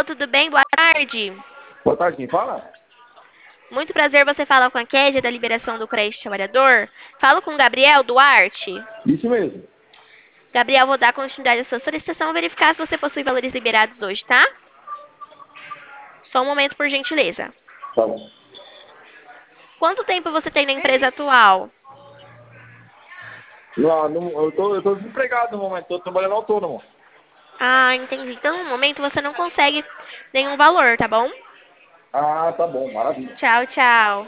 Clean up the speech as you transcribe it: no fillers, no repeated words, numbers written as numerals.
Alô, tudo bem? Boa tarde. Boa tarde, quem fala? Muito prazer, você fala com a Kézia da Liberação do Crédito Trabalhador. Falo com o Gabriel Duarte. Isso mesmo. Gabriel, vou dar continuidade à sua solicitação e verificar se você possui valores liberados hoje, tá? Só um momento, por gentileza. Tá bom. Quanto tempo você tem na empresa atual? Não, eu tô desempregado no momento, tô trabalhando autônomo. Ah, entendi. Então, no momento, você não consegue nenhum valor, tá bom? Ah, tá bom, maravilha. Tchau, tchau.